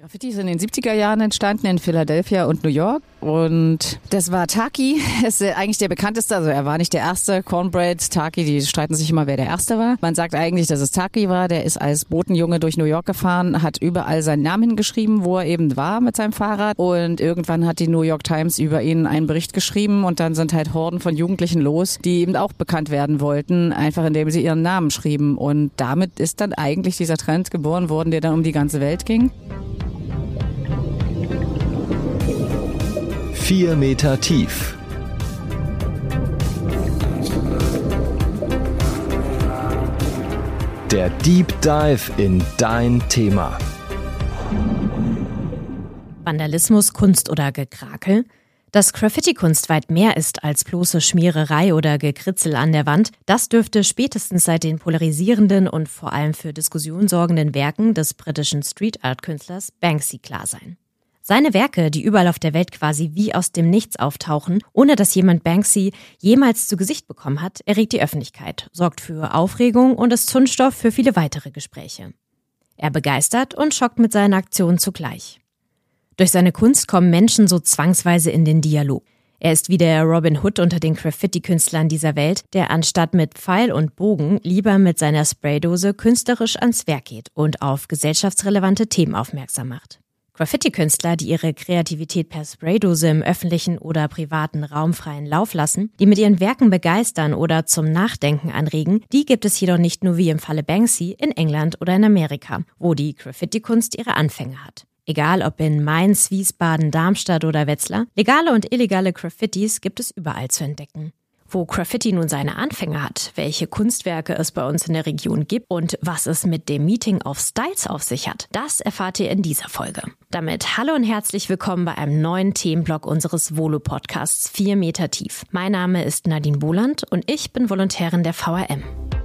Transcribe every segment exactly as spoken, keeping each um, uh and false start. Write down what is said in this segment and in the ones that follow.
Graffiti ist in den siebziger Jahren entstanden in Philadelphia und New York und das war Taki, ist eigentlich der bekannteste, also er war nicht der erste, Cornbread, Taki, die streiten sich immer, wer der erste war. Man sagt eigentlich, dass es Taki war, der ist als Botenjunge durch New York gefahren, hat überall seinen Namen hingeschrieben, wo er eben war mit seinem Fahrrad und irgendwann hat die New York Times über ihn einen Bericht geschrieben und dann sind halt Horden von Jugendlichen los, die eben auch bekannt werden wollten, einfach indem sie ihren Namen schrieben und damit ist dann eigentlich dieser Trend geboren worden, der dann um die ganze Welt ging. Vier Meter tief. Der Deep Dive in dein Thema. Vandalismus, Kunst oder Gekrakel? Dass Graffiti-Kunst weit mehr ist als bloße Schmiererei oder Gekritzel an der Wand, das dürfte spätestens seit den polarisierenden und vor allem für Diskussion sorgenden Werken des britischen Street-Art-Künstlers Banksy klar sein. Seine Werke, die überall auf der Welt quasi wie aus dem Nichts auftauchen, ohne dass jemand Banksy jemals zu Gesicht bekommen hat, erregt die Öffentlichkeit, sorgt für Aufregung und ist Zündstoff für viele weitere Gespräche. Er begeistert und schockt mit seinen Aktionen zugleich. Durch seine Kunst kommen Menschen so zwangsweise in den Dialog. Er ist wie der Robin Hood unter den Graffiti-Künstlern dieser Welt, der anstatt mit Pfeil und Bogen lieber mit seiner Spraydose künstlerisch ans Werk geht und auf gesellschaftsrelevante Themen aufmerksam macht. Graffiti-Künstler, die ihre Kreativität per Spraydose im öffentlichen oder privaten Raum freien Lauf lassen, die mit ihren Werken begeistern oder zum Nachdenken anregen, die gibt es jedoch nicht nur wie im Falle Banksy in England oder in Amerika, wo die Graffiti-Kunst ihre Anfänge hat. Egal ob in Mainz, Wiesbaden, Darmstadt oder Wetzlar, legale und illegale Graffitis gibt es überall zu entdecken. Wo Graffiti nun seine Anfänge hat, welche Kunstwerke es bei uns in der Region gibt und was es mit dem Meeting of Styles auf sich hat, das erfahrt ihr in dieser Folge. Damit hallo und herzlich willkommen bei einem neuen Themenblock unseres Volo-Podcasts vier Meter tief. Mein Name ist Nadine Boland und ich bin Volontärin der V R M.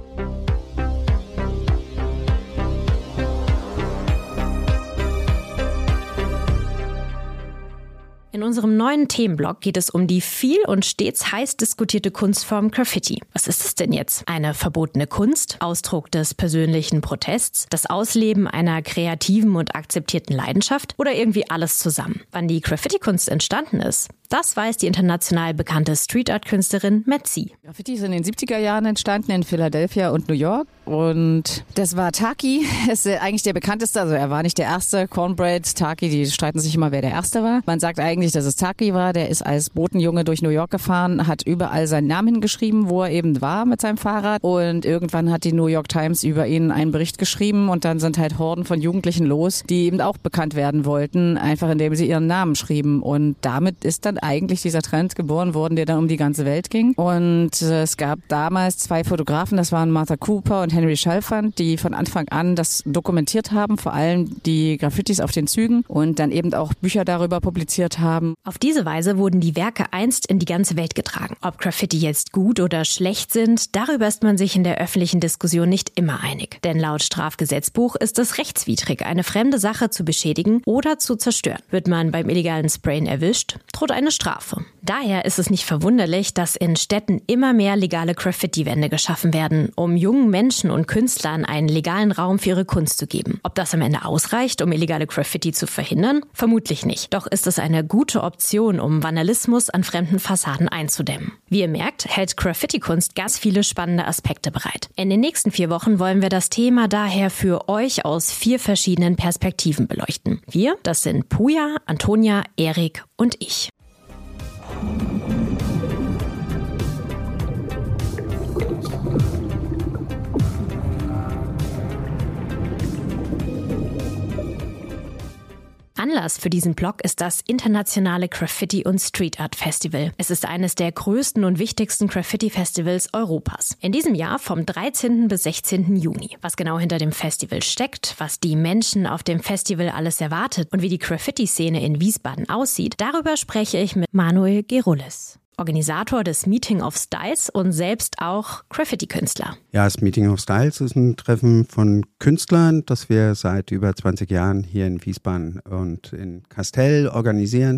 In unserem neuen Themenblock geht es um die viel und stets heiß diskutierte Kunstform Graffiti. Was ist es denn jetzt? Eine verbotene Kunst, Ausdruck des persönlichen Protests, das Ausleben einer kreativen und akzeptierten Leidenschaft oder irgendwie alles zusammen? Wann die Graffiti-Kunst entstanden ist, das weiß die international bekannte Street-Art-Künstlerin Metzi. Graffiti ist in den siebziger Jahren entstanden in Philadelphia und New York und das war Taki, ist eigentlich der bekannteste, also er war nicht der erste, Cornbread, Taki, die streiten sich immer, wer der erste war. Man sagt eigentlich, dass es Taki war, der ist als Botenjunge durch New York gefahren, hat überall seinen Namen hingeschrieben, wo er eben war mit seinem Fahrrad und irgendwann hat die New York Times über ihn einen Bericht geschrieben und dann sind halt Horden von Jugendlichen los, die eben auch bekannt werden wollten, einfach indem sie ihren Namen schrieben und damit ist dann eigentlich dieser Trend geboren worden, der dann um die ganze Welt ging. Und äh, es gab damals zwei Fotografen, das waren Martha Cooper und Henry Chalfant, die von Anfang an das dokumentiert haben, vor allem die Graffitis auf den Zügen und dann eben auch Bücher darüber publiziert haben. Auf diese Weise wurden die Werke einst in die ganze Welt getragen. Ob Graffiti jetzt gut oder schlecht sind, darüber ist man sich in der öffentlichen Diskussion nicht immer einig. Denn laut Strafgesetzbuch ist es rechtswidrig, eine fremde Sache zu beschädigen oder zu zerstören. Wird man beim illegalen Sprayen erwischt, droht eine Strafe. Daher ist es nicht verwunderlich, dass in Städten immer mehr legale Graffiti-Wände geschaffen werden, um jungen Menschen und Künstlern einen legalen Raum für ihre Kunst zu geben. Ob das am Ende ausreicht, um illegale Graffiti zu verhindern? Vermutlich nicht. Doch ist es eine gute Option, um Vandalismus an fremden Fassaden einzudämmen. Wie ihr merkt, hält Graffiti-Kunst ganz viele spannende Aspekte bereit. In den nächsten vier Wochen wollen wir das Thema daher für euch aus vier verschiedenen Perspektiven beleuchten. Wir, das sind Puja, Antonia, Erik und ich. Anlass für diesen Blog ist das internationale Graffiti- und Street Art Festival. Es ist eines der größten und wichtigsten Graffiti-Festivals Europas. In diesem Jahr vom dreizehnten bis sechzehnten Juni. Was genau hinter dem Festival steckt, was die Menschen auf dem Festival alles erwartet und wie die Graffiti-Szene in Wiesbaden aussieht, darüber spreche ich mit Manuel Gerulis, Organisator des Meeting of Styles und selbst auch Graffiti-Künstler. Ja, das Meeting of Styles ist ein Treffen von Künstlern, das wir seit über zwanzig Jahren hier in Wiesbaden und in Kastel organisieren.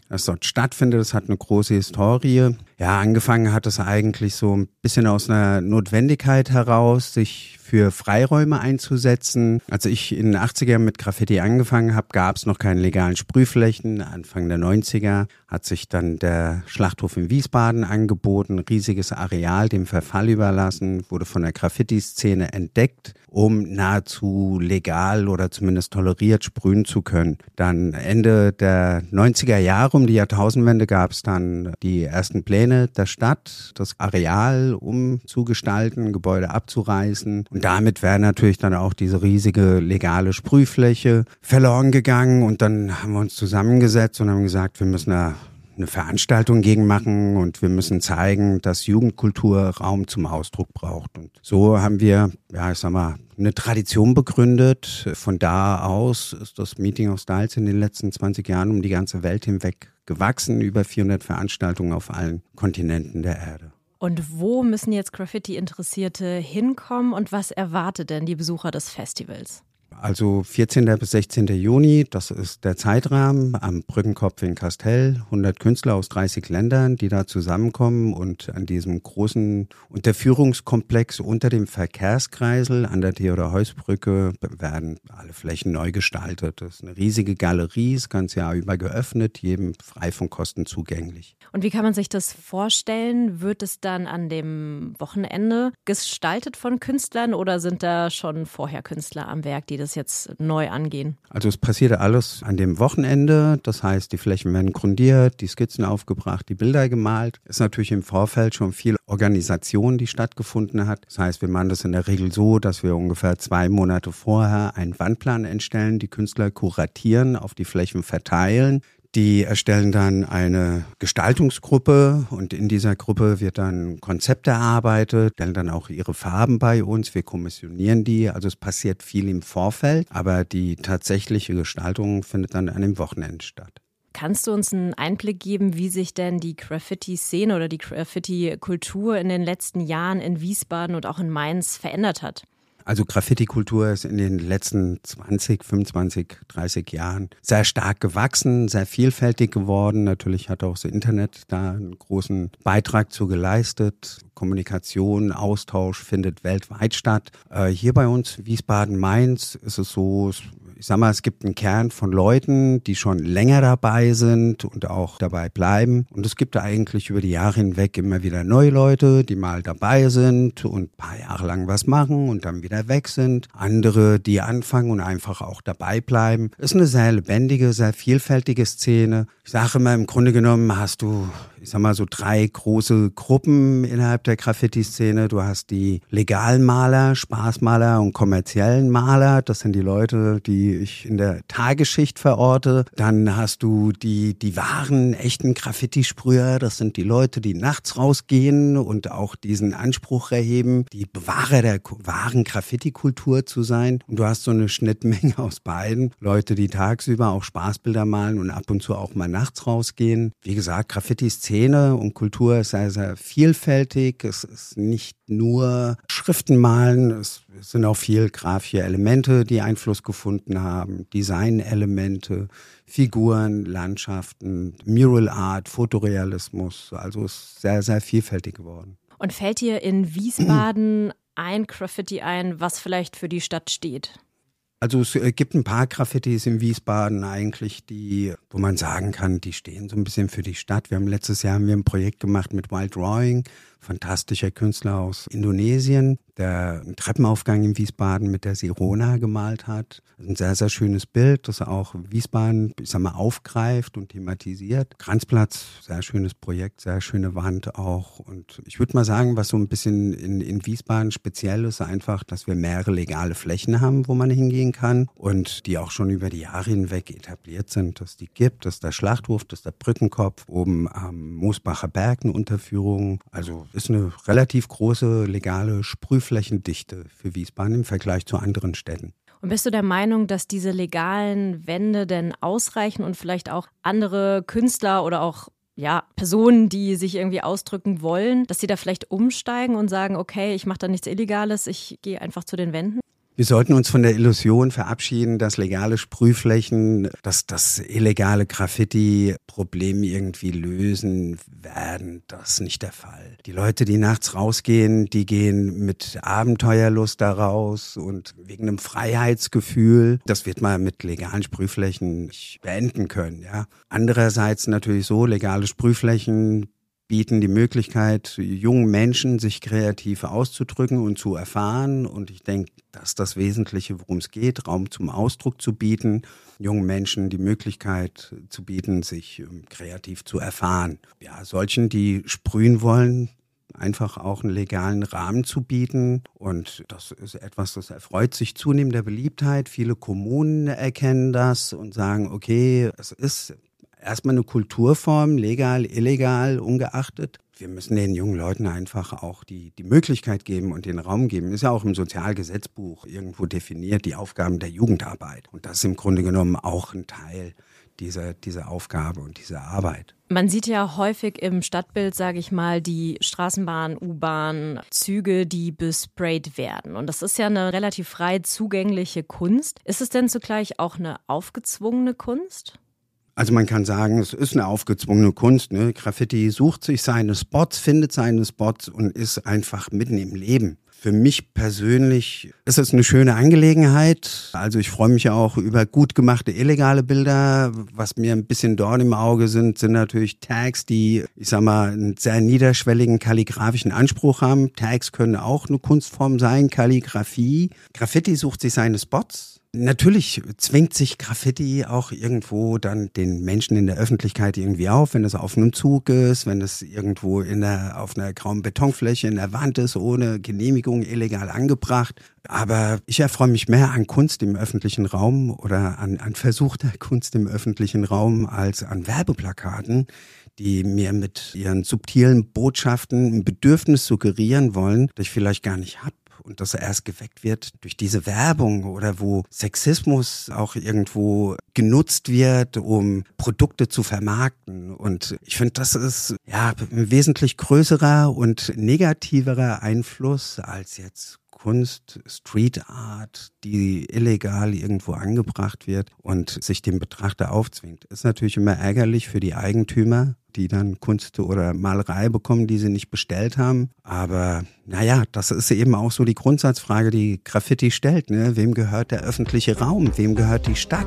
das dort stattfindet. Es hat eine große Historie. Ja, angefangen hat es eigentlich so ein bisschen aus einer Notwendigkeit heraus, sich für Freiräume einzusetzen. Als ich in den achtziger mit Graffiti angefangen habe, gab es noch keine legalen Sprühflächen. Anfang der neunziger hat sich dann der Schlachthof in Wiesbaden angeboten, riesiges Areal dem Verfall überlassen, wurde von der Graffiti-Szene entdeckt, um nahezu legal oder zumindest toleriert sprühen zu können. Dann Ende der neunziger Jahre, um die Jahrtausendwende, gab es dann die ersten Pläne der Stadt, das Areal umzugestalten, Gebäude abzureißen. Und damit wäre natürlich dann auch diese riesige legale Sprühfläche verloren gegangen. Und dann haben wir uns zusammengesetzt und haben gesagt, wir müssen da eine Veranstaltung gegen machen und wir müssen zeigen, dass Jugendkultur Raum zum Ausdruck braucht. Und so haben wir, ja, ich sag mal, eine Tradition begründet. Von da aus ist das Meeting of Styles in den letzten zwanzig Jahren um die ganze Welt hinweg gewachsen. Über vierhundert Veranstaltungen auf allen Kontinenten der Erde. Und wo müssen jetzt Graffiti-Interessierte hinkommen und was erwartet denn die Besucher des Festivals? Also vierzehnten bis sechzehnten Juni, das ist der Zeitrahmen am Brückenkopf in Kastel. hundert Künstler aus dreißig Ländern, die da zusammenkommen und an diesem großen Unterführungskomplex unter dem Verkehrskreisel an der Theodor-Heuss-Brücke werden alle Flächen neu gestaltet. Das ist eine riesige Galerie, das ganze Jahr über geöffnet, jedem frei von Kosten zugänglich. Und wie kann man sich das vorstellen? Wird es dann an dem Wochenende gestaltet von Künstlern oder sind da schon vorher Künstler am Werk, die das jetzt neu angehen? Also es passierte alles an dem Wochenende. Das heißt, die Flächen werden grundiert, die Skizzen aufgebracht, die Bilder gemalt. Es ist natürlich im Vorfeld schon viel Organisation, die stattgefunden hat. Das heißt, wir machen das in der Regel so, dass wir ungefähr zwei Monate vorher einen Wandplan entstellen, die Künstler kuratieren, auf die Flächen verteilen. Die erstellen dann eine Gestaltungsgruppe und in dieser Gruppe wird dann ein Konzept erarbeitet, stellen dann auch ihre Farben bei uns, wir kommissionieren die, also es passiert viel im Vorfeld, aber die tatsächliche Gestaltung findet dann an dem Wochenende statt. Kannst du uns einen Einblick geben, wie sich denn die Graffiti-Szene oder die Graffiti-Kultur in den letzten Jahren in Wiesbaden und auch in Mainz verändert hat? Also Graffiti-Kultur ist in den letzten zwanzig, fünfundzwanzig, dreißig Jahren sehr stark gewachsen, sehr vielfältig geworden. Natürlich hat auch das Internet da einen großen Beitrag zu geleistet. Kommunikation, Austausch findet weltweit statt. Äh, hier bei uns, Wiesbaden-Mainz, ist es so, ich sag mal, es gibt einen Kern von Leuten, die schon länger dabei sind und auch dabei bleiben. Und es gibt da eigentlich über die Jahre hinweg immer wieder neue Leute, die mal dabei sind und ein paar Jahre lang was machen und dann wieder weg sind. Andere, die anfangen und einfach auch dabei bleiben. Es ist eine sehr lebendige, sehr vielfältige Szene. Ich sage immer, im Grunde genommen hast du, ich sag mal, so drei große Gruppen innerhalb der Graffiti-Szene. Du hast die legalen Maler, Spaßmaler und kommerziellen Maler. Das sind die Leute, die ich in der Tagesschicht verorte. Dann hast du die, die wahren, echten Graffiti-Sprüher. Das sind die Leute, die nachts rausgehen und auch diesen Anspruch erheben, die Bewahrer der wahren Graffiti-Kultur zu sein. Und du hast so eine Schnittmenge aus beiden. Leute, die tagsüber auch Spaßbilder malen und ab und zu auch mal nachts rausgehen. Wie gesagt, Graffiti-Szene Szene und Kultur ist sehr, sehr vielfältig. Es ist nicht nur Schriftenmalen, es sind auch viel grafische Elemente, die Einfluss gefunden haben, Designelemente, Figuren, Landschaften, Mural Art, Fotorealismus. Also es ist sehr, sehr vielfältig geworden. Und fällt dir in Wiesbaden ein Graffiti ein, was vielleicht für die Stadt steht? Also es gibt ein paar Graffitis in Wiesbaden eigentlich, die, wo man sagen kann, die stehen so ein bisschen für die Stadt. Wir haben letztes Jahr haben wir ein Projekt gemacht mit Wild Drawing, fantastischer Künstler aus Indonesien, der einen Treppenaufgang in Wiesbaden mit der Sirona gemalt hat. Ein sehr, sehr schönes Bild, das auch Wiesbaden, ich sag mal, aufgreift und thematisiert. Kranzplatz, sehr schönes Projekt, sehr schöne Wand auch. Und ich würde mal sagen, was so ein bisschen in, in Wiesbaden speziell ist, einfach, dass wir mehrere legale Flächen haben, wo man hingehen kann und die auch schon über die Jahre hinweg etabliert sind, dass die gibt. Das ist der Schlachthof, das ist der Brückenkopf, oben am Moosbacher Berg eine Unterführung. Also ist eine relativ große legale Sprühflächendichte für Wiesbaden im Vergleich zu anderen Städten. Und bist du der Meinung, dass diese legalen Wände denn ausreichen und vielleicht auch andere Künstler oder auch ja, Personen, die sich irgendwie ausdrücken wollen, dass sie da vielleicht umsteigen und sagen, okay, ich mache da nichts Illegales, ich gehe einfach zu den Wänden? Wir sollten uns von der Illusion verabschieden, dass legale Sprühflächen, dass das illegale Graffiti-Problem irgendwie lösen werden. Das ist nicht der Fall. Die Leute, die nachts rausgehen, die gehen mit Abenteuerlust da raus und wegen einem Freiheitsgefühl. Das wird man mit legalen Sprühflächen nicht beenden können. Ja. Andererseits natürlich so, legale Sprühflächen bieten die Möglichkeit, jungen Menschen sich kreativ auszudrücken und zu erfahren. Und ich denke, das ist das Wesentliche, worum es geht, Raum zum Ausdruck zu bieten, jungen Menschen die Möglichkeit zu bieten, sich kreativ zu erfahren. Ja, solchen, die sprühen wollen, einfach auch einen legalen Rahmen zu bieten. Und das ist etwas, das erfreut sich zunehmender Beliebtheit. Viele Kommunen erkennen das und sagen, okay, es ist erstmal eine Kulturform, legal, illegal, ungeachtet. Wir müssen den jungen Leuten einfach auch die, die Möglichkeit geben und den Raum geben. Ist ja auch im Sozialgesetzbuch irgendwo definiert, die Aufgaben der Jugendarbeit. Und das ist im Grunde genommen auch ein Teil dieser, dieser Aufgabe und dieser Arbeit. Man sieht ja häufig im Stadtbild, sage ich mal, die Straßenbahn, U-Bahn, Züge, die besprayt werden. Und das ist ja eine relativ frei zugängliche Kunst. Ist es denn zugleich auch eine aufgezwungene Kunst? Also man kann sagen, es ist eine aufgezwungene Kunst. Ne? Graffiti sucht sich seine Spots, findet seine Spots und ist einfach mitten im Leben. Für mich persönlich ist es eine schöne Angelegenheit. Also ich freue mich auch über gut gemachte illegale Bilder. Was mir ein bisschen Dorn im Auge sind, sind natürlich Tags, die, ich sag mal, einen sehr niederschwelligen kalligraphischen Anspruch haben. Tags können auch eine Kunstform sein, Kalligraphie. Graffiti sucht sich seine Spots. Natürlich zwingt sich Graffiti auch irgendwo dann den Menschen in der Öffentlichkeit irgendwie auf, wenn es auf einem Zug ist, wenn es irgendwo in der, auf einer grauen Betonfläche in der Wand ist, ohne Genehmigung, illegal angebracht. Aber ich erfreue mich mehr an Kunst im öffentlichen Raum oder an, an versuchter Kunst im öffentlichen Raum als an Werbeplakaten, die mir mit ihren subtilen Botschaften ein Bedürfnis suggerieren wollen, das ich vielleicht gar nicht habe. Und das erst geweckt wird durch diese Werbung oder wo Sexismus auch irgendwo genutzt wird, um Produkte zu vermarkten. Und ich finde, das ist ja ein wesentlich größerer und negativerer Einfluss als jetzt Kunst, Street Art, die illegal irgendwo angebracht wird und sich dem Betrachter aufzwingt. Ist natürlich immer ärgerlich für die Eigentümer, die dann Kunst oder Malerei bekommen, die sie nicht bestellt haben. Aber naja, das ist eben auch so die Grundsatzfrage, die Graffiti stellt. Ne? Wem gehört der öffentliche Raum? Wem gehört die Stadt?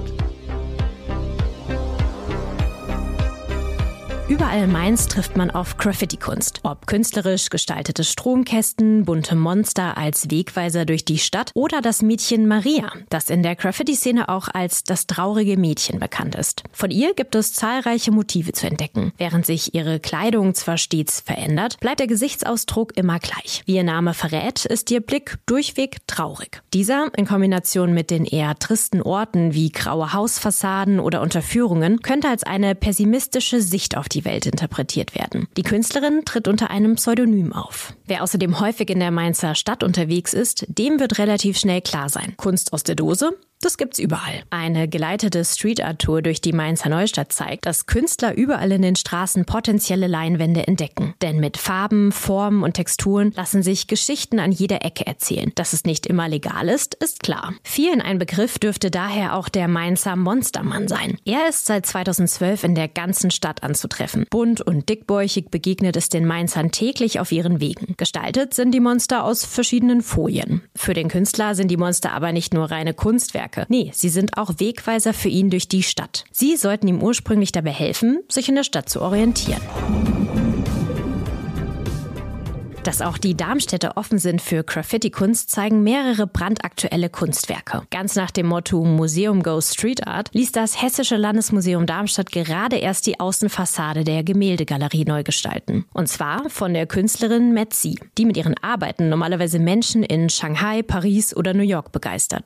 Überall in Mainz trifft man auf Graffiti-Kunst. Ob künstlerisch gestaltete Stromkästen, bunte Monster als Wegweiser durch die Stadt oder das Mädchen Maria, das in der Graffiti-Szene auch als das traurige Mädchen bekannt ist. Von ihr gibt es zahlreiche Motive zu entdecken. Während sich ihre Kleidung zwar stets verändert, bleibt der Gesichtsausdruck immer gleich. Wie ihr Name verrät, ist ihr Blick durchweg traurig. Dieser, in Kombination mit den eher tristen Orten wie graue Hausfassaden oder Unterführungen, könnte als eine pessimistische Sicht auf die Welt interpretiert werden. Die Künstlerin tritt unter einem Pseudonym auf. Wer außerdem häufig in der Mainzer Stadt unterwegs ist, dem wird relativ schnell klar sein. Kunst aus der Dose? Das gibt's überall. Eine geleitete Street-Art-Tour durch die Mainzer Neustadt zeigt, dass Künstler überall in den Straßen potenzielle Leinwände entdecken. Denn mit Farben, Formen und Texturen lassen sich Geschichten an jeder Ecke erzählen. Dass es nicht immer legal ist, ist klar. Vielen ein Begriff dürfte daher auch der Mainzer Monstermann sein. Er ist seit zweitausendzwölf in der ganzen Stadt anzutreffen. Bunt und dickbäuchig begegnet es den Mainzern täglich auf ihren Wegen. Gestaltet sind die Monster aus verschiedenen Folien. Für den Künstler sind die Monster aber nicht nur reine Kunstwerke. Nee, sie sind auch Wegweiser für ihn durch die Stadt. Sie sollten ihm ursprünglich dabei helfen, sich in der Stadt zu orientieren. Dass auch die Darmstädter offen sind für Graffiti-Kunst, zeigen mehrere brandaktuelle Kunstwerke. Ganz nach dem Motto Museum Goes Street Art ließ das Hessische Landesmuseum Darmstadt gerade erst die Außenfassade der Gemäldegalerie neu gestalten. Und zwar von der Künstlerin Metzi, die mit ihren Arbeiten normalerweise Menschen in Shanghai, Paris oder New York begeistert.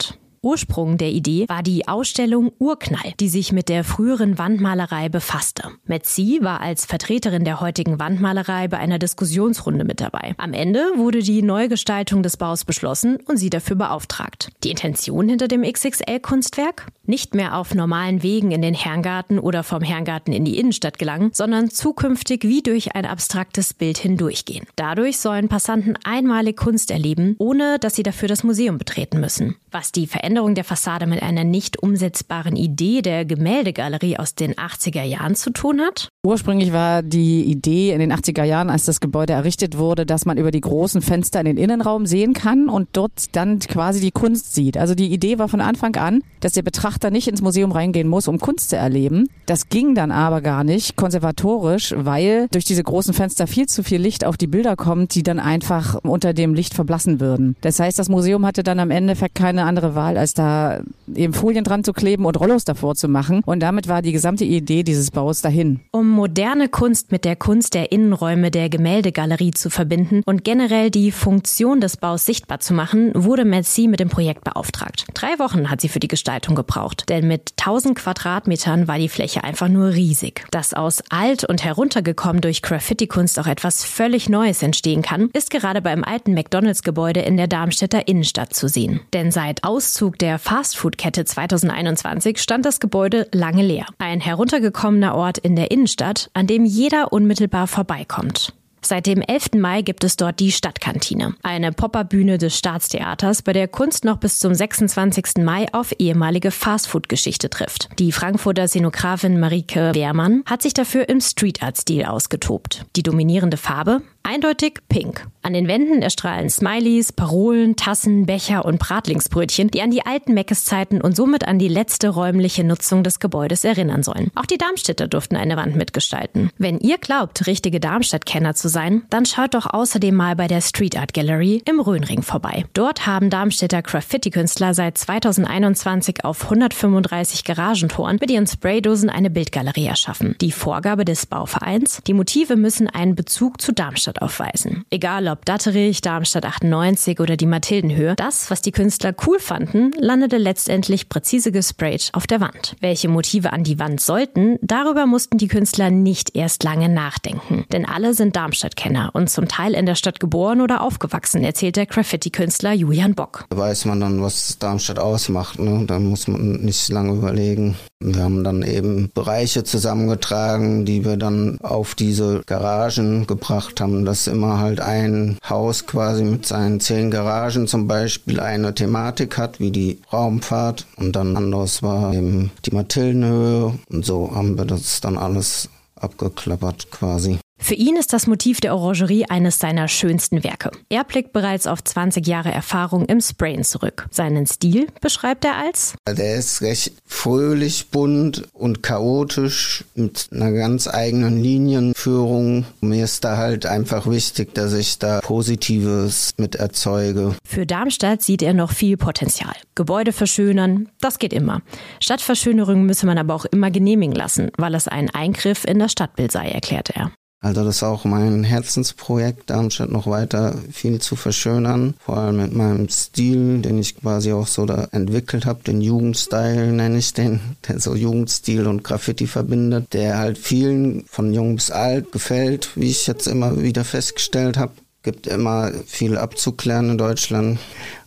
Ursprung der Idee war die Ausstellung Urknall, die sich mit der früheren Wandmalerei befasste. Metzi war als Vertreterin der heutigen Wandmalerei bei einer Diskussionsrunde mit dabei. Am Ende wurde die Neugestaltung des Baus beschlossen und sie dafür beauftragt. Die Intention hinter dem X X L-Kunstwerk? Nicht mehr auf normalen Wegen in den Herrengarten oder vom Herrengarten in die Innenstadt gelangen, sondern zukünftig wie durch ein abstraktes Bild hindurchgehen. Dadurch sollen Passanten einmalig Kunst erleben, ohne dass sie dafür das Museum betreten müssen. Was die Veränderung der Fassade mit einer nicht umsetzbaren Idee der Gemäldegalerie aus den achtziger Jahren zu tun hat? Ursprünglich war die Idee in den achtziger Jahren, als das Gebäude errichtet wurde, dass man über die großen Fenster in den Innenraum sehen kann und dort dann quasi die Kunst sieht. Also die Idee war von Anfang an, dass der Betrachter nicht ins Museum reingehen muss, um Kunst zu erleben. Das ging dann aber gar nicht konservatorisch, weil durch diese großen Fenster viel zu viel Licht auf die Bilder kommt, die dann einfach unter dem Licht verblassen würden. Das heißt, das Museum hatte dann am Endeffekt keine andere Wahl, als da eben Folien dran zu kleben und Rollos davor zu machen. Und damit war die gesamte Idee dieses Baus dahin. Um moderne Kunst mit der Kunst der Innenräume der Gemäldegalerie zu verbinden und generell die Funktion des Baus sichtbar zu machen, wurde Metzi mit dem Projekt beauftragt. Drei Wochen hat sie für die Gestaltung gebraucht, denn mit tausend Quadratmetern war die Fläche einfach nur riesig. Dass aus alt und heruntergekommen durch Graffiti-Kunst auch etwas völlig Neues entstehen kann, ist gerade beim alten McDonalds-Gebäude in der Darmstädter Innenstadt zu sehen. Denn seit Auszug der Fastfood-Kette zweitausendeinundzwanzig stand das Gebäude lange leer. Ein heruntergekommener Ort in der Innenstadt, an dem jeder unmittelbar vorbeikommt. Seit dem elften Mai gibt es dort die Stadtkantine, eine Pop-up-Bühne des Staatstheaters, bei der Kunst noch bis zum sechsundzwanzigsten Mai auf ehemalige Fastfood-Geschichte trifft. Die Frankfurter Szenografin Marike Wehrmann hat sich dafür im Street-Art-Stil ausgetobt. Die dominierende Farbe? Eindeutig pink. An den Wänden erstrahlen Smileys, Parolen, Tassen, Becher und Bratlingsbrötchen, die an die alten Meckes-Zeiten und somit an die letzte räumliche Nutzung des Gebäudes erinnern sollen. Auch die Darmstädter durften eine Wand mitgestalten. Wenn ihr glaubt, richtige Darmstadt-Kenner zu sein, dann schaut doch außerdem mal bei der Street Art Gallery im Rhönring vorbei. Dort haben Darmstädter Graffiti-Künstler seit zweitausendeinundzwanzig auf hundertfünfunddreißig Garagentoren mit ihren Spraydosen eine Bildgalerie erschaffen. Die Vorgabe des Bauvereins: die Motive müssen einen Bezug zu Darmstadt aufweisen. Egal ob Datterich, Darmstadt achtundneunzig oder die Mathildenhöhe, das, was die Künstler cool fanden, landete letztendlich präzise gesprayt auf der Wand. Welche Motive an die Wand sollten, darüber mussten die Künstler nicht erst lange nachdenken. Denn alle sind Darmstadt-Kenner und zum Teil in der Stadt geboren oder aufgewachsen, erzählt der Graffiti-Künstler Julian Bock. Da weiß man dann, was Darmstadt ausmacht, ne? Da muss man nicht lange überlegen. Wir haben dann eben Bereiche zusammengetragen, die wir dann auf diese Garagen gebracht haben, dass immer halt ein Haus quasi mit seinen zehn Garagen zum Beispiel eine Thematik hat, wie die Raumfahrt, und dann anderes war eben die Mathildenhöhe, und so haben wir das dann alles abgeklappert quasi. Für ihn ist das Motiv der Orangerie eines seiner schönsten Werke. Er blickt bereits auf zwanzig Jahre Erfahrung im Sprayen zurück. Seinen Stil beschreibt er als: Der ist recht fröhlich, bunt und chaotisch mit einer ganz eigenen Linienführung. Mir ist da halt einfach wichtig, dass ich da Positives mit erzeuge. Für Darmstadt sieht er noch viel Potenzial. Gebäude verschönern, das geht immer. Stadtverschönerung müsse man aber auch immer genehmigen lassen, weil es ein Eingriff in das Stadtbild sei, erklärte er. Also das ist auch mein Herzensprojekt, Darmstadt noch weiter viel zu verschönern. Vor allem mit meinem Stil, den ich quasi auch so da entwickelt habe, den Jugendstyle nenne ich den, der so Jugendstil und Graffiti verbindet, der halt vielen von jung bis alt gefällt, wie ich jetzt immer wieder festgestellt habe. Gibt immer viel abzuklären in Deutschland.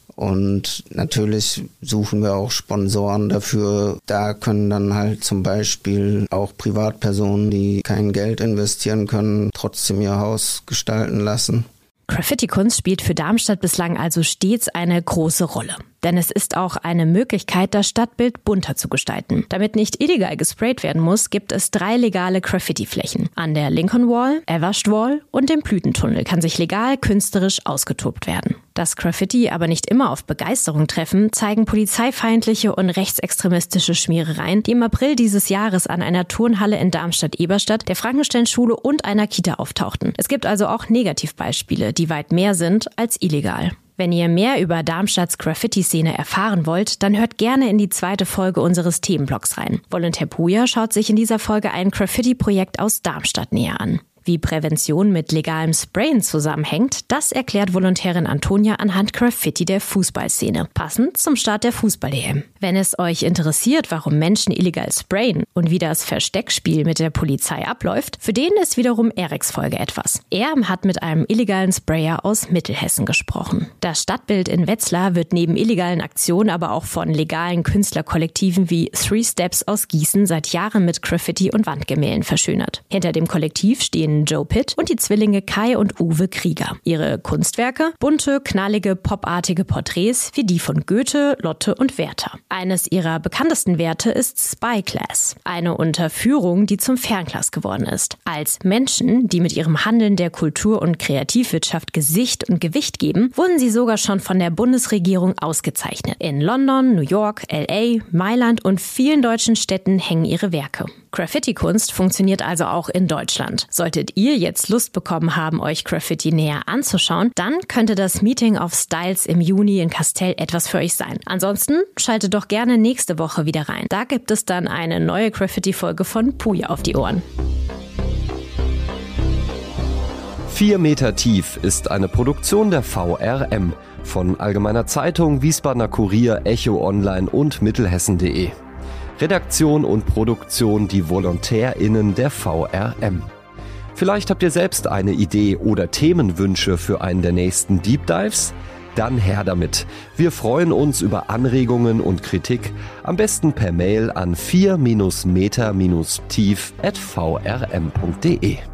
Und natürlich suchen wir auch Sponsoren dafür. Da können dann halt zum Beispiel auch Privatpersonen, die kein Geld investieren können, trotzdem ihr Haus gestalten lassen. Graffiti-Kunst spielt für Darmstadt bislang also stets eine große Rolle. Denn es ist auch eine Möglichkeit, das Stadtbild bunter zu gestalten. Damit nicht illegal gesprayt werden muss, gibt es drei legale Graffiti-Flächen. An der Lincoln Wall, Evershed Wall und dem Blütentunnel kann sich legal künstlerisch ausgetobt werden. Dass Graffiti aber nicht immer auf Begeisterung treffen, zeigen polizeifeindliche und rechtsextremistische Schmierereien, die im April dieses Jahres an einer Turnhalle in Darmstadt-Eberstadt, der Frankenstein-Schule und einer Kita auftauchten. Es gibt also auch Negativbeispiele, die weit mehr sind als illegal. Wenn ihr mehr über Darmstadts Graffiti-Szene erfahren wollt, dann hört gerne in die zweite Folge unseres Themenblocks rein. Volontär Puja schaut sich in dieser Folge ein Graffiti-Projekt aus Darmstadt näher an. Wie Prävention mit legalem Sprayen zusammenhängt, das erklärt Volontärin Antonia anhand Graffiti der Fußballszene, passend zum Start der Fußball-E M. Wenn es euch interessiert, warum Menschen illegal sprayen und wie das Versteckspiel mit der Polizei abläuft, für den ist wiederum Eriks Folge etwas. Er hat mit einem illegalen Sprayer aus Mittelhessen gesprochen. Das Stadtbild in Wetzlar wird neben illegalen Aktionen aber auch von legalen Künstlerkollektiven wie Three Steps aus Gießen seit Jahren mit Graffiti und Wandgemälden verschönert. Hinter dem Kollektiv stehen Joe Pitt und die Zwillinge Kai und Uwe Krieger. Ihre Kunstwerke? Bunte, knallige, popartige Porträts wie die von Goethe, Lotte und Werther. Eines ihrer bekanntesten Werke ist Spyglass, eine Unterführung, die zum Fernglas geworden ist. Als Menschen, die mit ihrem Handeln der Kultur- und Kreativwirtschaft Gesicht und Gewicht geben, wurden sie sogar schon von der Bundesregierung ausgezeichnet. In London, New York, L A, Mailand und vielen deutschen Städten hängen ihre Werke. Graffiti-Kunst funktioniert also auch in Deutschland. Solltet ihr jetzt Lust bekommen haben, euch Graffiti näher anzuschauen, dann könnte das Meeting of Styles im Juni in Kastel etwas für euch sein. Ansonsten schaltet doch gerne nächste Woche wieder rein. Da gibt es dann eine neue Graffiti-Folge von Puja auf die Ohren. Vier Meter tief ist eine Produktion der V R M von Allgemeiner Zeitung, Wiesbadener Kurier, Echo Online und Mittelhessen punkt de. Redaktion und Produktion die VolontärInnen der V R M. Vielleicht habt ihr selbst eine Idee oder Themenwünsche für einen der nächsten Deep Dives? Dann her damit. Wir freuen uns über Anregungen und Kritik, am besten per Mail an vier Meter tief at v r m punkt de.